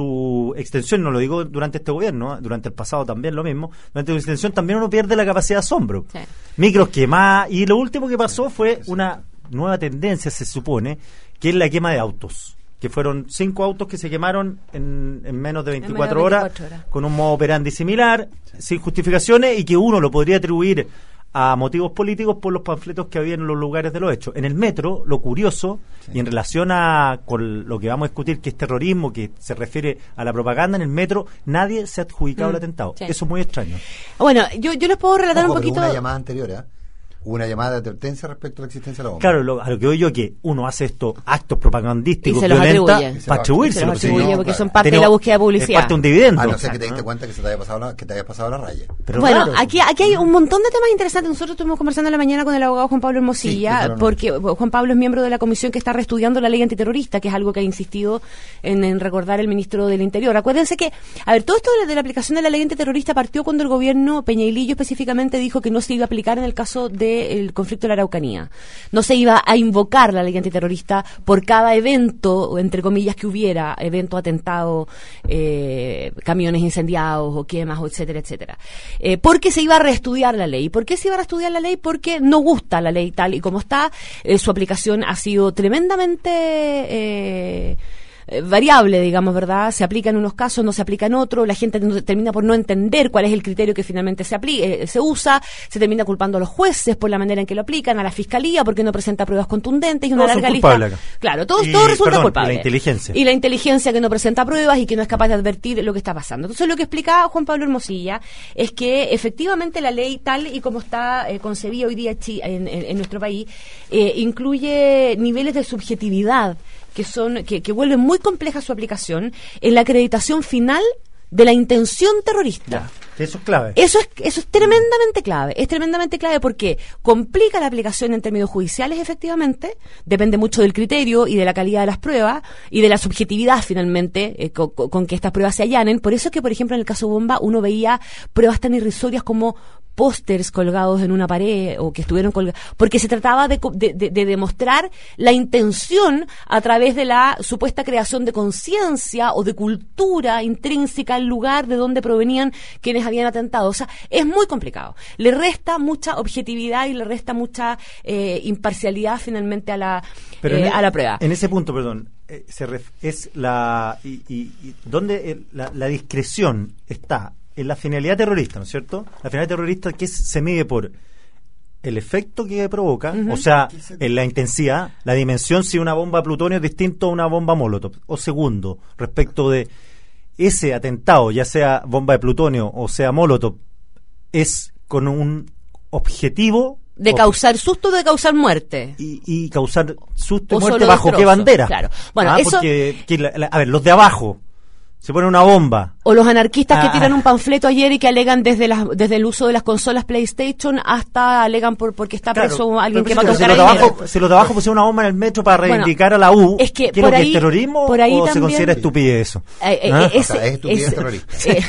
su extensión, no lo digo durante este gobierno, ¿eh? Durante el pasado también lo mismo, durante su extensión también uno pierde la capacidad de asombro. Sí. Micros quemadas, y lo último que pasó fue una nueva tendencia, se supone, que es la quema de autos, que fueron cinco autos que se quemaron en, en menos de veinticuatro, menos de horas, veinticuatro horas, con un modo operandi similar, sin justificaciones, y que uno lo podría atribuir a motivos políticos por los panfletos que había en los lugares de los hechos. En el metro, lo curioso, sí. Y en relación a con lo que vamos a discutir, que es terrorismo, que se refiere a la propaganda, en el metro nadie se ha adjudicado mm, el atentado. Sí. Eso es muy extraño. Bueno, yo, yo les puedo relatar Ojo, un poquito... una llamada anterior, ¿eh? Hubo una llamada de advertencia respecto a la existencia de la bomba. Claro, lo, a lo que oigo yo, que uno hace estos actos propagandísticos y se los violentos atribuye. para atribuirse. Se los atribuye sí, no, porque claro. son parte Tenemos, de la búsqueda de publicidad. Es parte de un dividendo. A no ser que te ¿no? diste cuenta que se te haya pasado la, que te hayas pasado la raya. Pero bueno, claro, aquí, aquí hay un montón de temas interesantes. Nosotros estuvimos conversando en la mañana con el abogado Juan Pablo Hermosilla, Sí, porque Juan Pablo es miembro de la comisión que está reestudiando la ley antiterrorista, que es algo que ha insistido en, en recordar el ministro del Interior. Acuérdense que, a ver, todo esto de, de la aplicación de la ley antiterrorista partió cuando el gobierno, Peñailillo específicamente, dijo que no se iba a aplicar en el caso del conflicto de la Araucanía. No se iba a invocar la ley antiterrorista por cada evento, entre comillas, que hubiera, evento, atentado, eh, camiones incendiados o quemas, o etcétera, etcétera. Eh, porque se iba a reestudiar la ley. ¿Por qué se iba a reestudiar la ley? Porque no gusta la ley tal y como está. Eh, su aplicación ha sido tremendamente... Eh, variable, digamos, ¿verdad? Se aplica en unos casos, no se aplica en otros, la gente no, termina por no entender cuál es el criterio que finalmente se aplica, eh, se usa, se termina culpando a los jueces por la manera en que lo aplican, a la fiscalía porque no presenta pruebas contundentes y una todos larga son lista. Acá. Claro, todo, y, todo resulta perdón, culpable. Y la inteligencia. Y la inteligencia que no presenta pruebas y que no es capaz de advertir lo que está pasando. Entonces, lo que explicaba Juan Pablo Hermosilla es que efectivamente la ley tal y como está eh, concebida hoy día en, en, en nuestro país, eh, incluye niveles de subjetividad que son que, que vuelven muy compleja su aplicación en la acreditación final de la intención terrorista. Ya, eso es clave. Eso es, eso es tremendamente clave. Es tremendamente clave porque complica la aplicación en términos judiciales, efectivamente. Depende mucho del criterio y de la calidad de las pruebas y de la subjetividad, finalmente, eh, con, con que estas pruebas se allanen. Por eso es que, por ejemplo, en el caso Bomba, uno veía pruebas tan irrisorias como pósters colgados en una pared o que estuvieron colgados, porque se trataba de, de, de, de demostrar la intención a través de la supuesta creación de conciencia o de cultura intrínseca al lugar de donde provenían quienes habían atentado. O sea, es muy complicado. Le resta mucha objetividad y le resta mucha eh, imparcialidad finalmente a la, eh, el, a la prueba. En ese punto, perdón, eh, se ref, es la y, y, y donde el, la, la discreción está en la finalidad terrorista, ¿no es cierto? La finalidad terrorista que es, se mide por el efecto que provoca, uh-huh. o sea, en la intensidad, la dimensión, si una bomba plutonio es distinto a una bomba molotov. O segundo, respecto de ese atentado, ya sea bomba de plutonio o sea molotov, es con un objetivo de causar susto o de causar muerte. Y, y causar susto y o muerte bajo destrozo. ¿Qué bandera? Claro. Bueno, ah, eso... porque, que la, la, a ver, los de abajo se pone una bomba. O los anarquistas ah, que tiran un panfleto ayer y que alegan desde las, desde el uso de las consolas PlayStation hasta alegan por porque está preso claro, alguien que pero mató a un si los carabinero. de abajo, si los de abajo pusieron una bomba en el metro para reivindicar bueno, a la U, es que ¿qué por es lo ahí, que es terrorismo por ahí o también, se considera estupidez eso? Eh, eh, ¿Ah? ese, o sea, es estupidez ese, terrorista. Eh,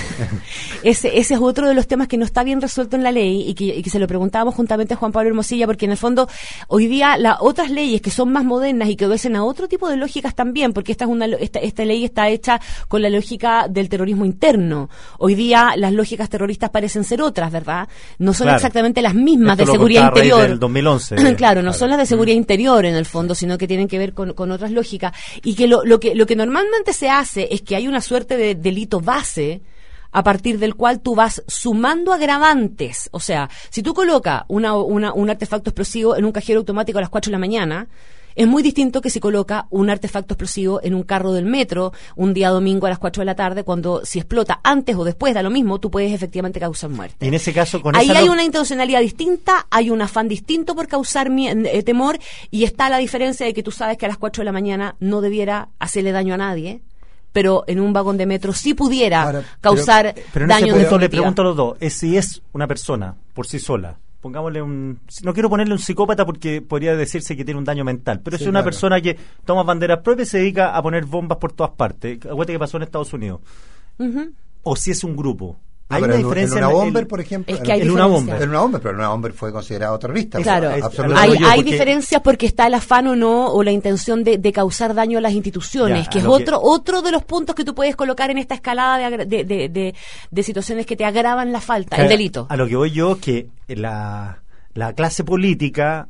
ese, ese es otro de los temas que no está bien resuelto en la ley y que, y que se lo preguntábamos juntamente a Juan Pablo Hermosilla, porque en el fondo hoy día las otras leyes que son más modernas y que obedecen a otro tipo de lógicas también, porque esta es una esta, esta ley está hecha con la lógica del terrorismo interno. Hoy día las lógicas terroristas parecen ser otras, ¿verdad? No son claro. exactamente las mismas Esto de seguridad interior. Del dos mil once, claro, no claro. son las de seguridad mm. interior en el fondo, sino que tienen que ver con, con otras lógicas. Y que lo, lo que lo que normalmente se hace es que hay una suerte de delito base a partir del cual tú vas sumando agravantes. O sea, si tú colocas una, una, un artefacto explosivo en un cajero automático a las cuatro de la mañana, es muy distinto que si coloca un artefacto explosivo en un carro del metro un día domingo a las cuatro de la tarde, cuando si explota antes o después da lo mismo, tú puedes efectivamente causar muerte. Y en ese caso, con ahí esa hay no... una intencionalidad distinta, hay un afán distinto por causar mi, eh, temor, y está la diferencia de que tú sabes que a las cuatro de la mañana no debiera hacerle daño a nadie, pero en un vagón de metro sí pudiera Ahora, causar pero, pero en daño. ese punto le pregunto a los dos, es si es una persona por sí sola, pongámosle un... No quiero ponerle un psicópata porque podría decirse que tiene un daño mental, pero sí, es una claro. persona que toma banderas propias y se dedica a poner bombas por todas partes. Acuérdate que pasó en Estados Unidos. Uh-huh. O si es un grupo. No, hay una en, diferencia en una en bomber, el, por ejemplo. Es que hay en una bomber. En una bomber, pero una bomber fue considerado terrorista. Claro, es, hay, yo, hay porque... diferencias porque está el afán o no, o la intención de, de causar daño a las instituciones, ya, que es que... otro otro de los puntos que tú puedes colocar en esta escalada de, de, de, de, de situaciones que te agravan la falta, que el delito. A lo que voy yo, que la, la clase política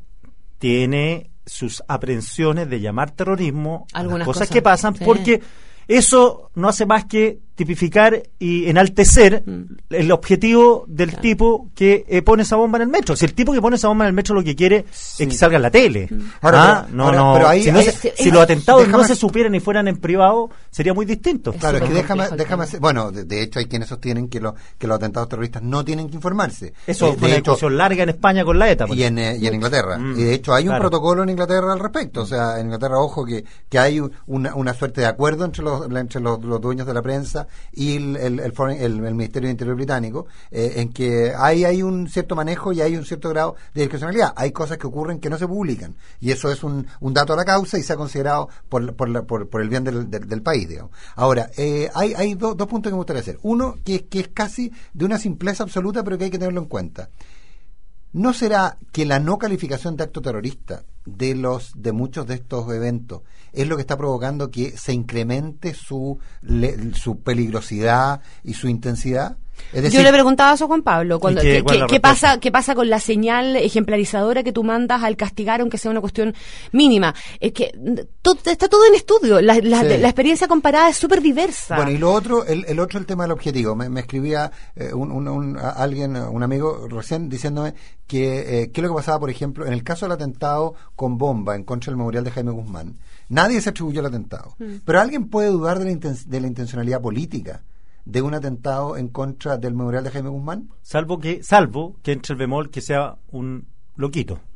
tiene sus aprehensiones de llamar terrorismo a las cosas, cosas que pasan, sí. porque eso no hace más que tipificar y enaltecer mm. el objetivo del claro. tipo que eh, pone esa bomba en el metro. Si el tipo que pone esa bomba en el metro lo que quiere sí. es que salga en la tele. Mm. Ahora, ¿Ah? pero, no, ahora, no. Pero ahí, si, no ahí, se, si los atentados déjame, no se supieran y fueran en privado, sería muy distinto. Claro, es que déjame, déjame hacer, bueno, de, de hecho hay quienes sostienen que, lo, que los atentados terroristas no tienen que informarse. Eso de, fue una discusión larga en España con la ETA. Y en, eh, y en Inglaterra. Mm. Y de hecho hay un claro. protocolo en Inglaterra al respecto. O sea, en Inglaterra, ojo, que, que hay una, una suerte de acuerdo entre los, entre los, los dueños de la prensa y el, el El, el, el, el Ministerio de Interior británico, eh, en que hay, hay un cierto manejo y hay un cierto grado de discrecionalidad. Hay cosas que ocurren que no se publican, y eso es un, un dato a la causa y se ha considerado por, por, la, por, por el bien del, del, del país, digamos. Ahora, eh, hay, hay do, dos puntos que me gustaría hacer. Uno, que, que es casi de una simpleza absoluta, pero que hay que tenerlo en cuenta. ¿No será que la no calificación de acto terrorista de los de muchos de estos eventos es lo que está provocando que se incremente su le, su peligrosidad y su intensidad? Es decir, yo le preguntaba eso a Juan Pablo, cuando, qué, ¿qué, qué, ¿qué pasa qué pasa con la señal ejemplarizadora que tú mandas al castigar, aunque sea una cuestión mínima? Es que todo, está todo en estudio, la, la, sí. la experiencia comparada es súper diversa. Bueno, y lo otro, el, el otro el tema del objetivo. Me, me escribía eh, un, un, un, alguien, un amigo recién diciéndome que eh, qué es lo que pasaba, por ejemplo, en el caso del atentado con bomba en contra del memorial de Jaime Guzmán. Nadie se atribuyó al atentado, mm. pero alguien puede dudar de la, inten- de la intencionalidad política de un atentado en contra del memorial de Jaime Guzmán, salvo que salvo que entre el bemol que sea un loquito.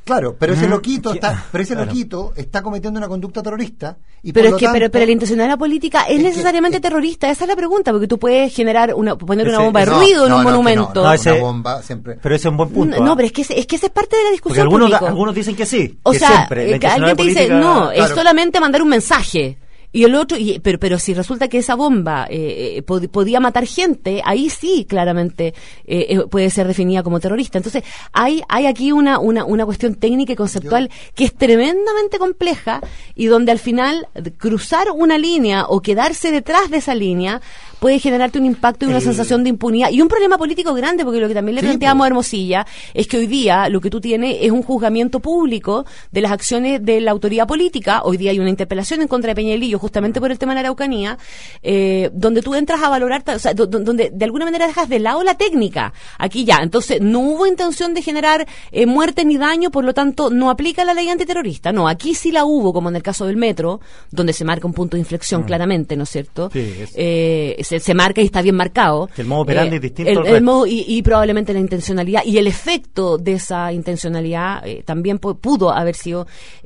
Claro, pero ese Mm, loquito ¿qué? está, pero ese Claro. loquito está cometiendo una conducta terrorista y Pero por es lo que, tanto, pero, pero la intencionalidad política es, es que- necesariamente es- terrorista. Esa es la pregunta, porque tú puedes generar una, poner Ese- una bomba de no, ruido en no, un no, que monumento. no, No, no, ese- una bomba siempre. Pero ese es un buen punto. No, ¿ah? pero es que, ese- es que esa es parte de la Porque discusión. algunos, da- público. algunos dicen que sí. O que sea, siempre, la eh, que alguien te dice, intencionalidad no, política- es solamente mandar un mensaje. Y el otro, y, pero, pero si resulta que esa bomba eh, eh, pod- podía matar gente, ahí sí, claramente, eh, eh, puede ser definida como terrorista. Entonces, hay, hay aquí una, una, una cuestión técnica y conceptual que es tremendamente compleja y donde al final cruzar una línea o quedarse detrás de esa línea puede generarte un impacto y una El- sensación de impunidad y un problema político grande, porque lo que también le Sí, planteamos pues. a Hermosilla es que hoy día lo que tú tienes es un juzgamiento público de las acciones de la autoridad política. Hoy día hay una interpelación en contra de Peñalillo justamente por el tema de la Araucanía, eh, donde tú entras a valorar, o sea, do- do- donde de alguna manera dejas de lado la técnica. Aquí ya, entonces no hubo intención de generar eh, muerte ni daño, por lo tanto no aplica la ley antiterrorista. No, aquí sí la hubo, como en el caso del metro, donde se marca un punto de inflexión claramente, ¿no es cierto? Sí, es- Eh, se, se marca y está bien marcado. Que el modo operandi Eh, es distinto el- al el resto. modo- y, y probablemente la intencionalidad y el efecto de esa intencionalidad eh, también pu- pudo haber sido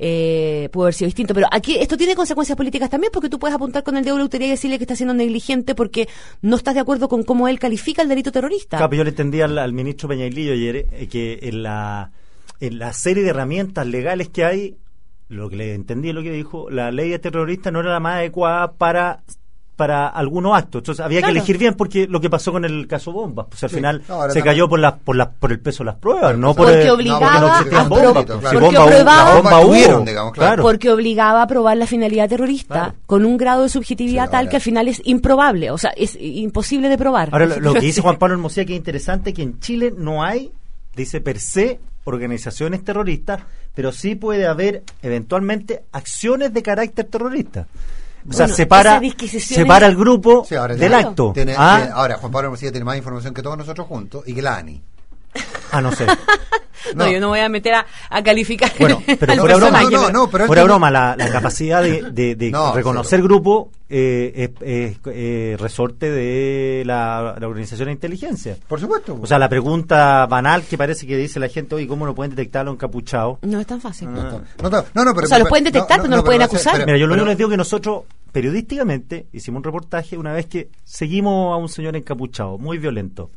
eh, pudo haber sido distinto. Pero aquí esto tiene consecuencias políticas también, porque tú puedes apuntar con el dedo a la autoridad y decirle que está siendo negligente porque no estás de acuerdo con cómo él califica el delito terrorista. Claro, pero yo le entendí al, al ministro Peñailillo ayer eh, que en la, en la serie de herramientas legales que hay, lo que le entendí es lo que dijo, la ley de terrorista no era la más adecuada para para algunos actos. Entonces había Claro. que elegir bien, porque lo que pasó con el caso bombas, pues al Sí. final No, ahora se también- cayó por la, por la, por el peso de las pruebas, Porque no por Porque el- obligaba porque no existían a bombas. pro- pues, porque si bomba hubo, obligaba- la bomba Bomba hubo. tuvieron, digamos, claro. claro. Porque obligaba a probar la finalidad terrorista Claro. con un grado de subjetividad Sí, tal ahora- que al final es improbable, o sea, es imposible de probar. Ahora, lo, lo que dice Juan Pablo Hermosilla, que es interesante, que en Chile no hay, dice per se, organizaciones terroristas, pero sí puede haber eventualmente acciones de carácter terrorista. O sea, Bueno, separa, esa disquisición separa es- el grupo Sí, ahora del tiene- acto. tiene- ah, tiene- ahora, Juan Pablo Hermosilla tiene más información que todos nosotros juntos y que la ANI. ah, no sé. No, No. yo no voy a meter a, a calificar. Bueno, pero al fuera broma, personaje, no, no, pero- no, pero fuera esto- broma, la, la capacidad de, de- de No, reconocer cero. grupo eh, es, es, eh, resorte de la, la organización de inteligencia. Por supuesto. O sea, la pregunta banal que parece que dice la gente, oye, ¿cómo no pueden detectar a un encapuchado? No es tan fácil. no, no, no, no, pero, O sea, los pueden detectar, pero no los pueden pero- acusar. pero- Mira, yo lo pero- único que les digo que nosotros periodísticamente hicimos un reportaje una vez que seguimos a un señor encapuchado, muy violento.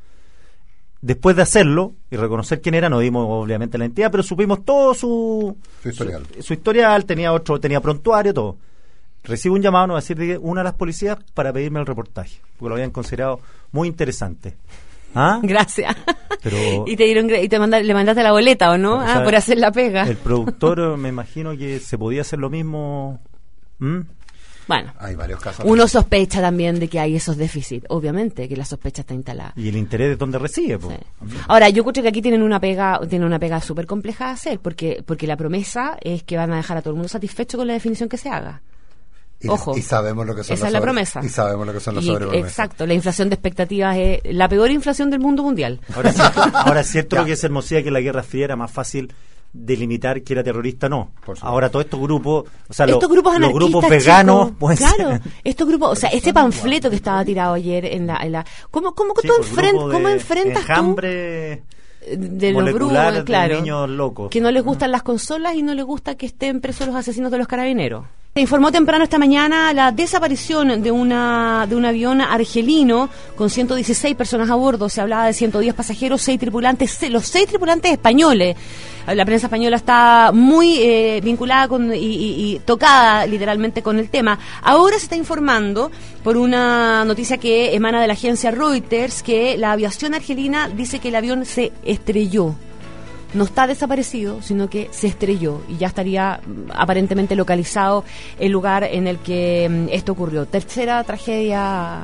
Después de hacerlo y reconocer quién era, no dimos obviamente la identidad, pero supimos todo su, Su historial. su, su historial, tenía otro, tenía prontuario, todo. Recibo un llamado, no va a decir de una de las policías para pedirme el reportaje, porque lo habían considerado muy interesante. ¿Ah? Gracias. Pero- y te dieron gra- y te manda- le mandaste la boleta, ¿o no? O ah, sea, por hacer la pega. El productor, eh, me imagino que se podía hacer lo mismo. ¿Mm? Bueno, Hay varios casos. uno sospecha también de que hay esos déficits, obviamente, que la sospecha está instalada. Y el interés de dónde recibe. Po. Sí. Ahora, yo creo que aquí tienen una pega, tienen una pega súper compleja de hacer, porque porque la promesa es que van a dejar a todo el mundo satisfecho con la definición que se haga. Y, Ojo. y sabemos lo que son Esa los es la sobre- promesa. Y sabemos lo que son los Y- sobrepromesas. exacto, la inflación de expectativas es la peor inflación del mundo mundial. Ahora es cierto, ahora es cierto Ya. lo que es Hermosilla, que en la Guerra Fría era más fácil delimitar que era terrorista, no. Por supuesto. Ahora todos estos grupos, o sea, lo- Estos grupos los anarquistas, grupos veganos, chicos, pueden claro, ser- estos grupos, o sea, este panfleto que estaba tirado ayer en la, en la ¿cómo, cómo, Sí, tú por enfren- grupo de cómo enfrentas enjambre tú de los molecular grupos, de claro, niños locos? que no les gustan las consolas y no les gusta que estén presos los asesinos de los carabineros? Se informó temprano esta mañana la desaparición de una de un avión argelino con ciento dieciséis personas a bordo. Se hablaba de ciento diez pasajeros, seis tripulantes, se- los seis tripulantes españoles. La prensa española está muy eh, vinculada con, y, y- y tocada literalmente con el tema. Ahora se está informando por una noticia que emana de la agencia Reuters que la aviación argelina dice que el avión se estrelló. No está desaparecido, sino que se estrelló y ya estaría mm, aparentemente localizado el lugar en el que mm, esto ocurrió. Tercera tragedia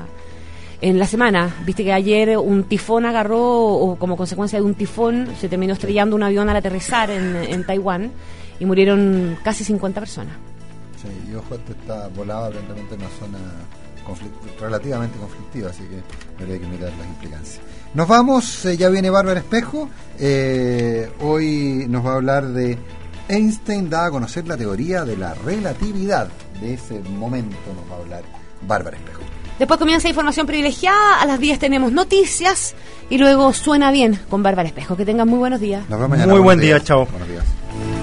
en la semana. Viste que ayer un tifón agarró, o como consecuencia de un tifón, se terminó estrellando un avión al aterrizar en, en Taiwán y murieron casi cincuenta personas. Sí, y ojo, esto está volado aparentemente en una zona conflict- relativamente conflictiva, así que habría que mirar las implicancias. Nos vamos, eh, ya viene Bárbara Espejo. Eh, hoy nos va a hablar de Einstein da a conocer la teoría de la relatividad. De ese momento nos va a hablar Bárbara Espejo. Después comienza información privilegiada, a las diez tenemos noticias y luego Suena Bien con Bárbara Espejo. Que tengan muy buenos días. Nos vemos mañana. Muy buen Buenos día, días. chao. Buenos días.